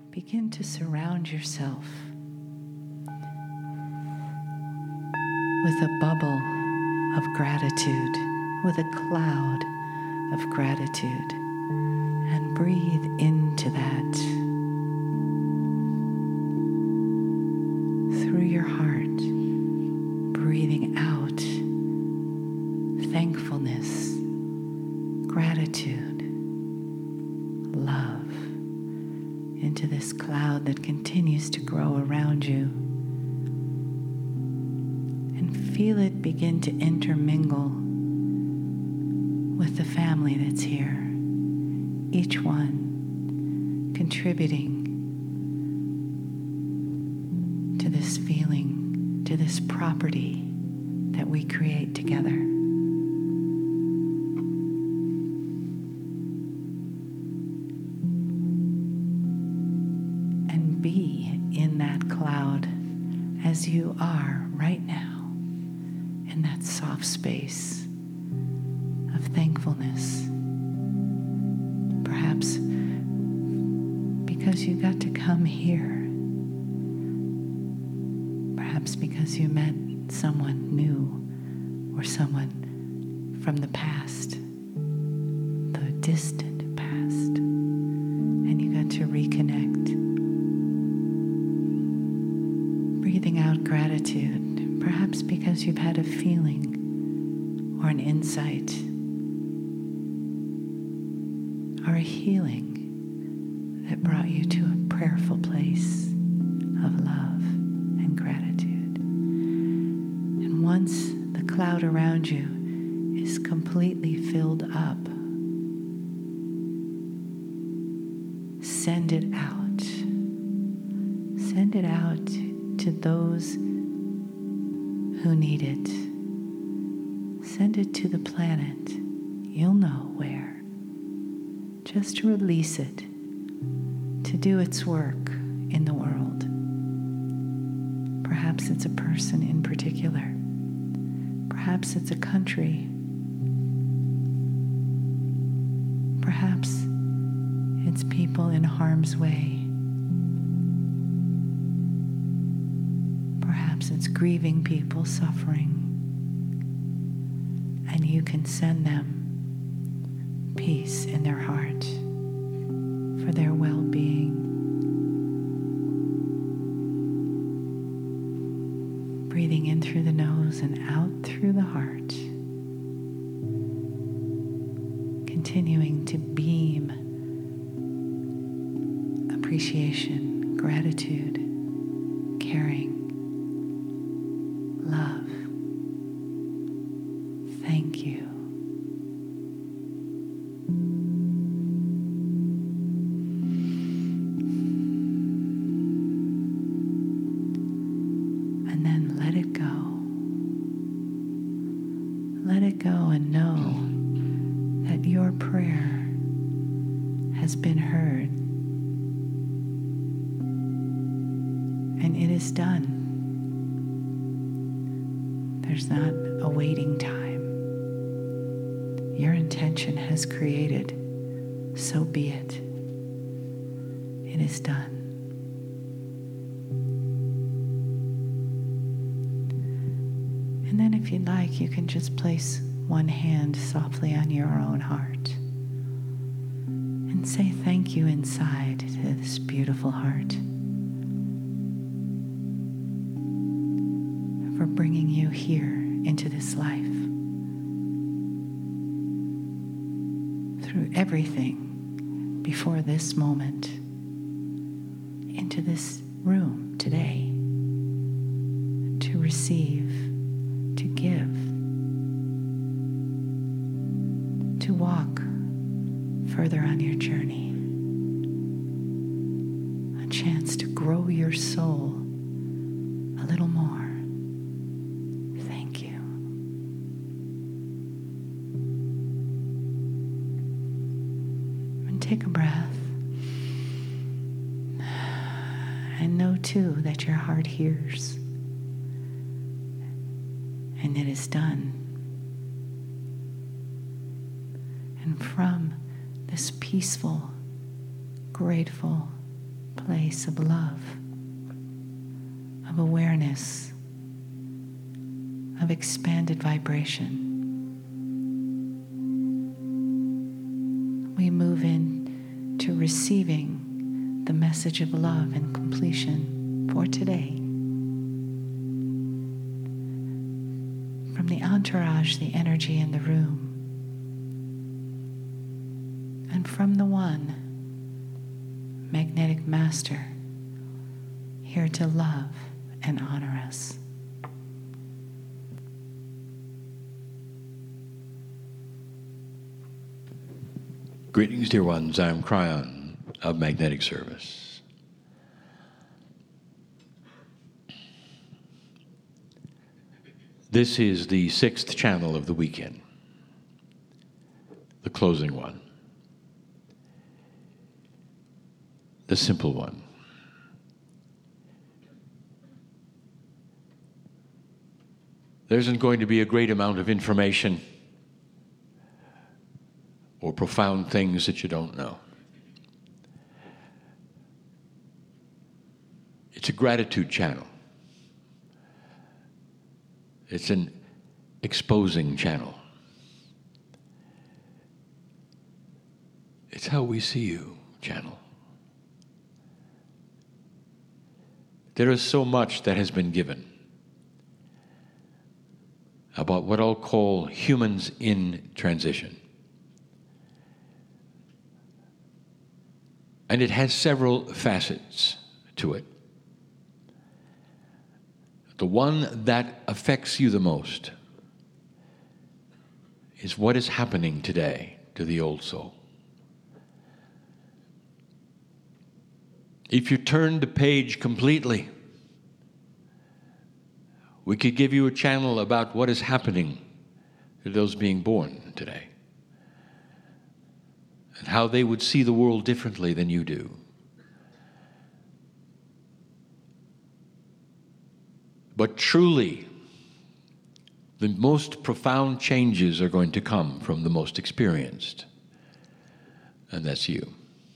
begin to surround yourself with a bubble of gratitude, with a cloud of gratitude, and breathe into that through your heart, breathing out thankfulness, gratitude, love into this cloud that continues to grow around you. And feel it begin to intermingle with the family that's here, each one contributing to this feeling, to this property that we create together. And be in that cloud as you are right now, in that soft space of thankfulness. Perhaps because you got to come here. Perhaps because you met someone new or someone from the past, the distant past, and you got to reconnect. Breathing out gratitude, perhaps because you've had a feeling or an insight or a healing that brought you to a prayerful place of love and gratitude. And once the cloud around you is completely filled up, send it out. Send it out to those who need it. Send it to the planet. You'll know where. Just release it to do its work in the world. Perhaps it's a person in particular. Perhaps it's a country. Perhaps it's people in harm's way. Perhaps it's grieving people suffering. And you can send them peace in their heart for their well-being. Breathing in through the nose and out through the heart. Continuing to beam appreciation, gratitude, caring, love. Thank you. And then let it go. Let it go and know that your prayer has been heard. And it is done. There's not a waiting time. Your intention has created, so be it. It is done. And then if you'd like, you can just place one hand softly on your own heart and say thank you inside to this beautiful heart for bringing you here into this life. Through everything before this moment, into this room today, to receive, to give, to walk further on your journey, a chance to grow your soul a little more. Thank you. And take a breath. And know too that your heart hears. And it is done. And from this peaceful, grateful place of love, of awareness, of expanded vibration. We move into receiving the message of love and completion for today. From the entourage, the energy in the room, and from the One, Magnetic Master, here to love and honor us. Greetings, dear ones. I'm Kryon of Magnetic Service. This is the 6th channel of the weekend, the closing one, the simple one. There isn't going to be a great amount of information or profound things that you don't know. It's a gratitude channel. It's an exposing channel. It's how we see you channel. There is so much that has been given about what I'll call humans in transition. And it has several facets to it. The one that affects you the most is what is happening today to the old soul. If you turn the page completely, we could give you a channel about what is happening to those being born today, and how they would see the world differently than you do. But truly, the most profound changes are going to come from the most experienced, and that's you.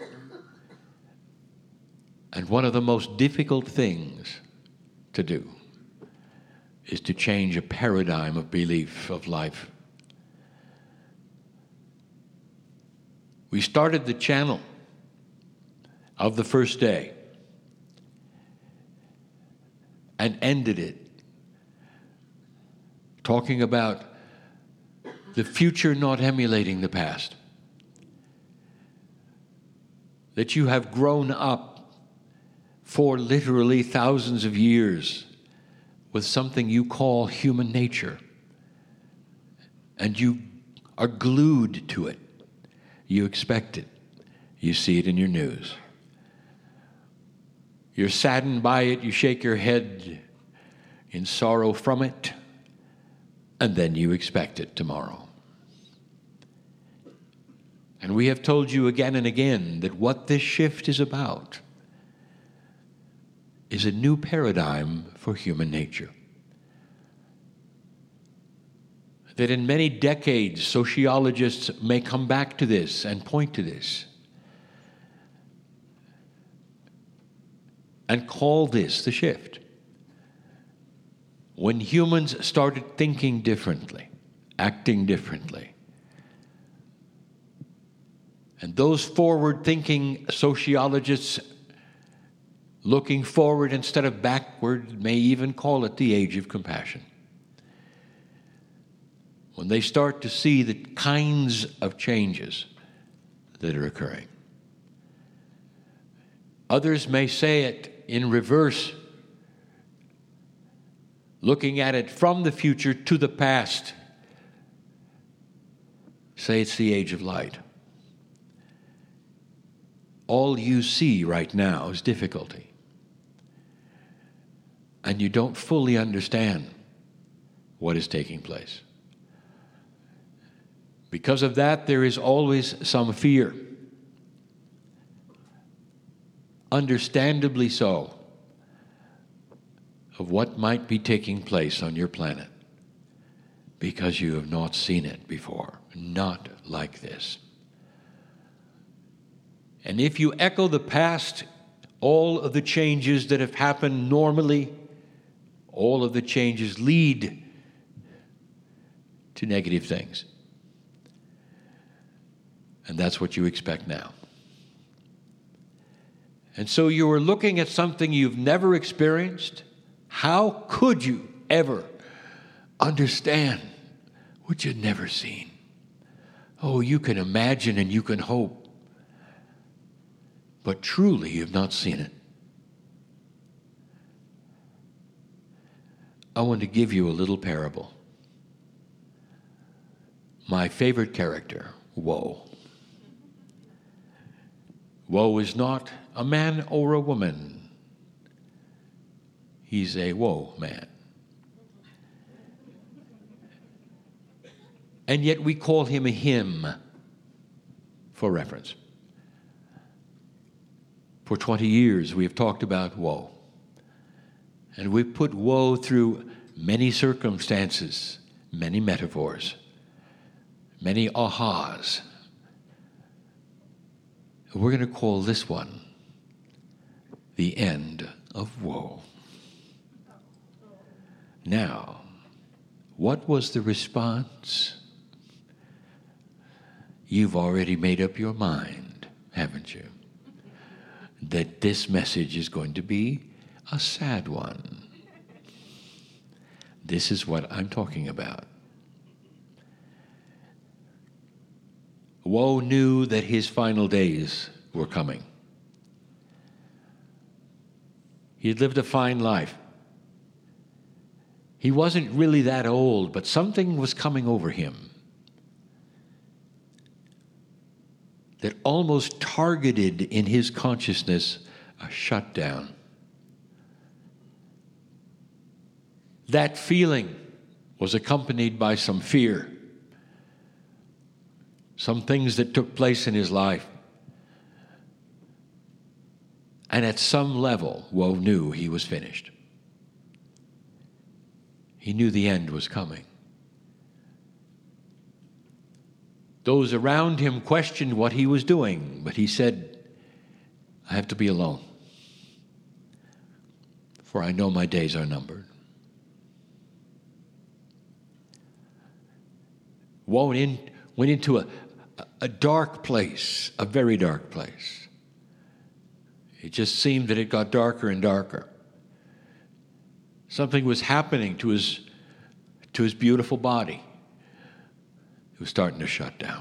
And one of the most difficult things to do is to change a paradigm of belief of life. We started the channel of the first day and ended it talking about the future not emulating the past. That you have grown up for literally thousands of years with something you call human nature, and you are glued to it. You expect it. You see it in your news. You're saddened by it. You shake your head in sorrow from it. And then you expect it tomorrow. And we have told you again and again that what this shift is about is a new paradigm for human nature. That in many decades, sociologists may come back to this and point to this and call this the shift. When humans started thinking differently, acting differently, and those forward-thinking sociologists looking forward instead of backward may even call it the age of compassion. When they start to see the kinds of changes that are occurring. Others may say it in reverse, looking at it from the future to the past. Say it's the age of light. All you see right now is difficulty. And you don't fully understand what is taking place. Because of that, there is always some fear. Understandably so, of what might be taking place on your planet, because you have not seen it before, not like this. And if you echo the past all of the changes that have happened normally, all of the changes lead to negative things. And that's what you expect now. And so you are looking at something you've never experienced. How could you ever understand what you'd never seen? Oh, you can imagine and you can hope, but truly you've not seen it. I want to give you a little parable. My favorite character, Woe. Woe is not a man or a woman. He's a woe man. And yet we call him a hymn for reference. For 20 years we have talked about woe. And we've put woe through many circumstances, many metaphors, many ahas. We're going to call this one the end of woe. Now, what was the response? You've already made up your mind, haven't you? That this message is going to be a sad one. This is what I'm talking about. Woe knew that his final days were coming. He had lived a fine life. He wasn't really that old, but something was coming over him that almost targeted in his consciousness a shutdown. That feeling was accompanied by some fear, some things that took place in his life. And at some level, Woe knew he was finished. He knew the end was coming. Those around him questioned what he was doing, but he said, I have to be alone, for I know my days are numbered. Woe went into a dark place, a very dark place. It just seemed that it got darker and darker. Something was happening to his beautiful body. It was starting to shut down.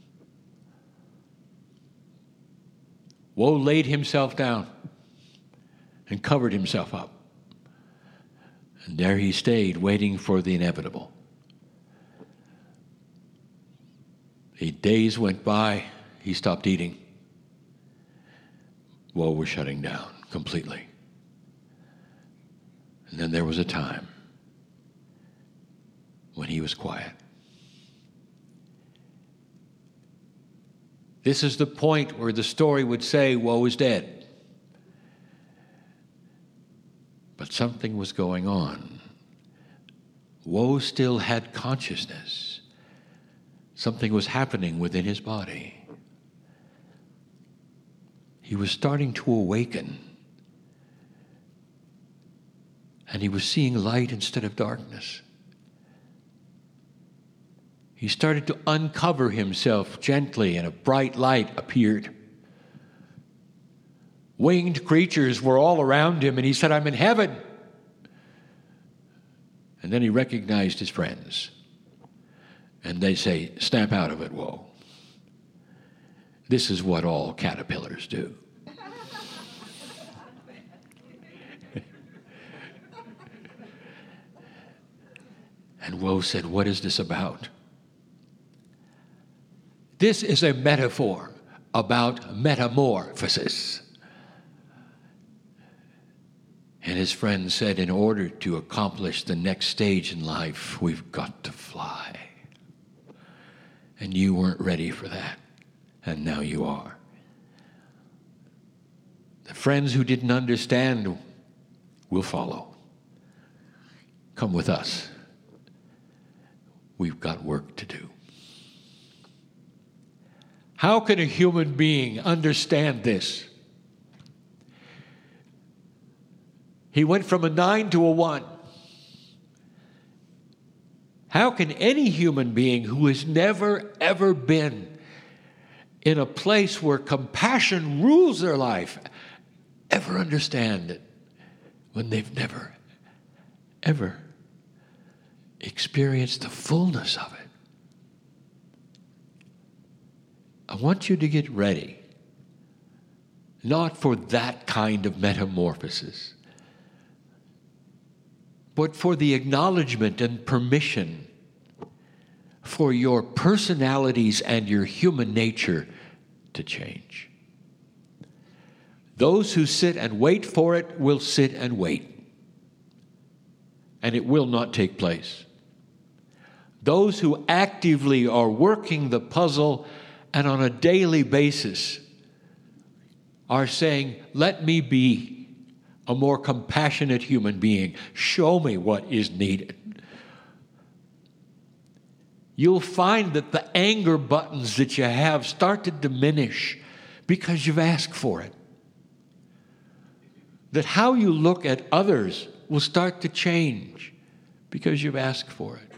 Woe laid himself down and covered himself up. And there he stayed, waiting for the inevitable. The days went by. He stopped eating. Woe was shutting down completely. And then there was a time when he was quiet. This is the point where the story would say Woe is dead. But something was going on. Woe still had consciousness. Something was happening within his body. He was starting to awaken. And he was seeing light instead of darkness. He started to uncover himself gently, and a bright light appeared. Winged creatures were all around him, and he said, I'm in heaven. And then he recognized his friends. And they say, snap out of it, Woe. This is what all caterpillars do. And Woe said, what is this about? This is a metaphor about metamorphosis. And his friend said, in order to accomplish the next stage in life, we've got to fly. And you weren't ready for that. And now you are. The friends who didn't understand will follow. Come with us. We've got work to do. How can a human being understand this? He went from a 9 to a 1. How can any human being who has never, ever been in a place where compassion rules their life ever understand it when they've never, ever experienced the fullness of it? I want you to get ready, not for that kind of metamorphosis, but for the acknowledgement and permission for your personalities and your human nature to change. Those who sit and wait for it will sit and wait, and it will not take place. Those who actively are working the puzzle and on a daily basis are saying, let me be a more compassionate human being. Show me what is needed. You'll find that the anger buttons that you have start to diminish because you've asked for it. That how you look at others will start to change because you've asked for it.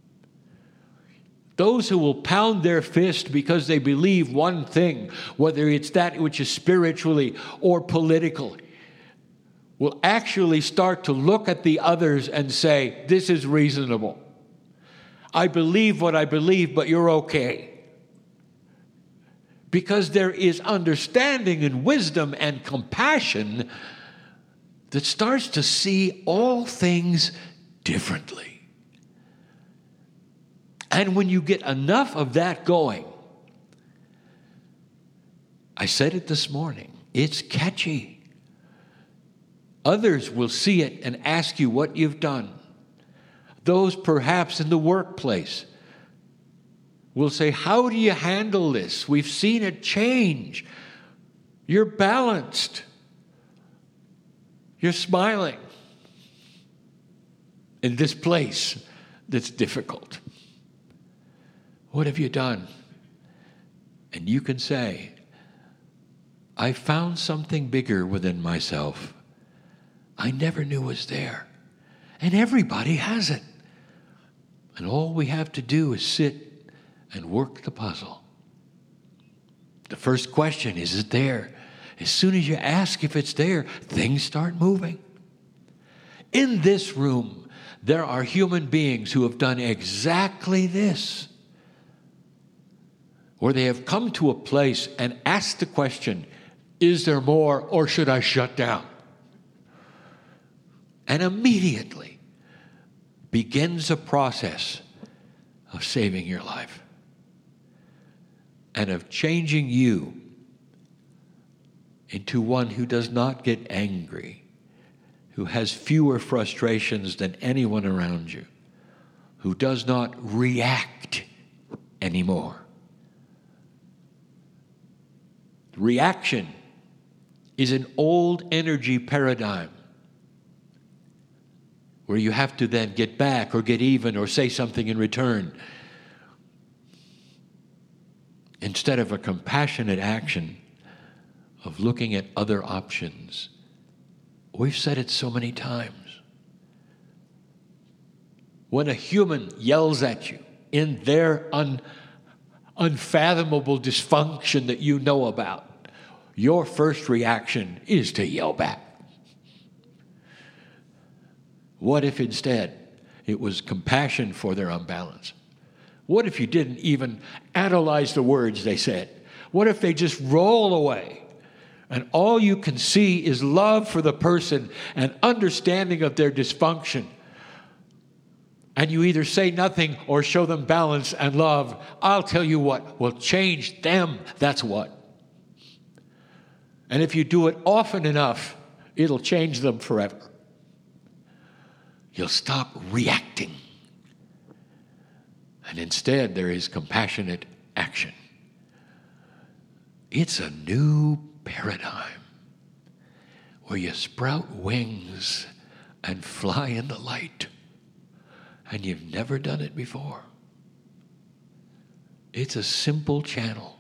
Those who will pound their fist because they believe one thing, whether it's that which is spiritually or politically, will actually start to look at the others and say, this is reasonable. I believe what I believe, but you're okay. Because there is understanding and wisdom and compassion that starts to see all things differently. And when you get enough of that going, I said it this morning, it's catchy. Others will see it and ask you what you've done. Those perhaps in the workplace will say, how do you handle this? We've seen it change. You're balanced. You're smiling in this place that's difficult. What have you done? And you can say, I found something bigger within myself I never knew was there. And everybody has it. And all we have to do is sit and work the puzzle. The first question, is it there? As soon as you ask if it's there, things start moving. In this room, there are human beings who have done exactly this, where they have come to a place and asked the question, is there more or should I shut down? And immediately begins a process of saving your life and of changing you into one who does not get angry, who has fewer frustrations than anyone around you, who does not react anymore. Reaction is an old energy paradigm where you have to then get back or get even or say something in return, instead of a compassionate action of looking at other options. We've said it so many times. When a human yells at you in their unfathomable dysfunction that you know about, your first reaction is to yell back. What if instead it was compassion for their unbalance? What if you didn't even analyze the words they said? What if they just roll away and all you can see is love for the person and understanding of their dysfunction? And you either say nothing or show them balance and love. I'll tell you what will change them. That's what. And if you do it often enough, it'll change them forever. You'll stop reacting. And instead, there is compassionate action. It's a new paradigm where you sprout wings and fly in the light. And you've never done it before. It's a simple channel.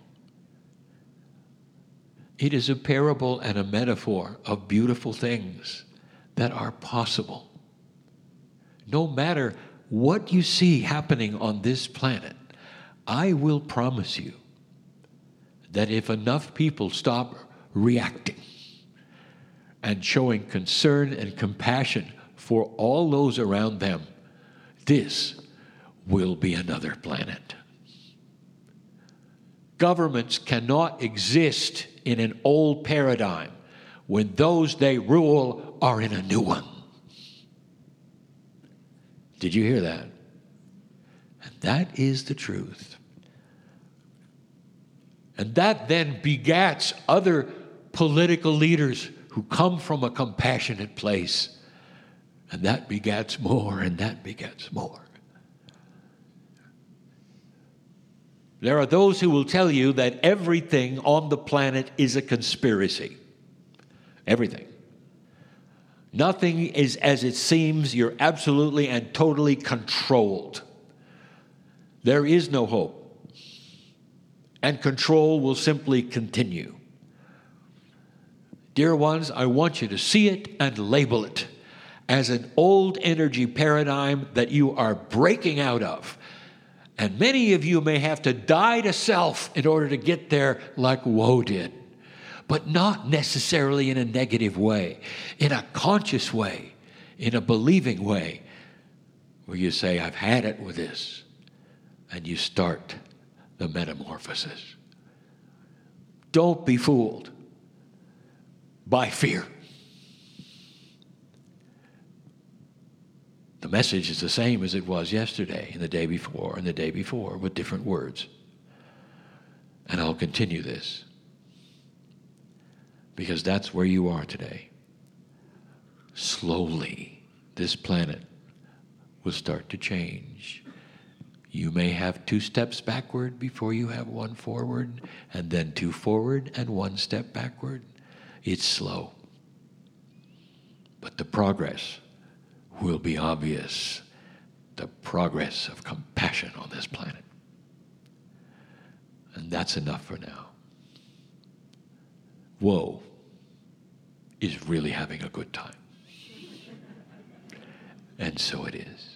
It is a parable and a metaphor of beautiful things that are possible. No matter what you see happening on this planet, I will promise you that if enough people stop reacting and showing concern and compassion for all those around them, this will be another planet. Governments cannot exist in an old paradigm when those they rule are in a new one. Did you hear that? And that is the truth. And that then begats other political leaders who come from a compassionate place. And that begats more, and that begats more. There are those who will tell you that everything on the planet is a conspiracy. Everything. Nothing is as it seems. You're absolutely and totally controlled. There is no hope. And control will simply continue. Dear ones, I want you to see it and label it as an old energy paradigm that you are breaking out of. And many of you may have to die to self in order to get there like Woe did. But not necessarily in a negative way, in a conscious way, in a believing way, where you say, I've had it with this, and you start the metamorphosis. Don't be fooled by fear. The message is the same as it was yesterday and the day before and the day before with different words. And I'll continue this because that's where you are today. Slowly, this planet will start to change. You may have 2 steps backward before you have 1 forward, and then 2 forward and 1 step backward. It's slow. But the progress will be obvious. The progress of compassion on this planet. And that's enough for now. Woe is really having a good time. And so it is.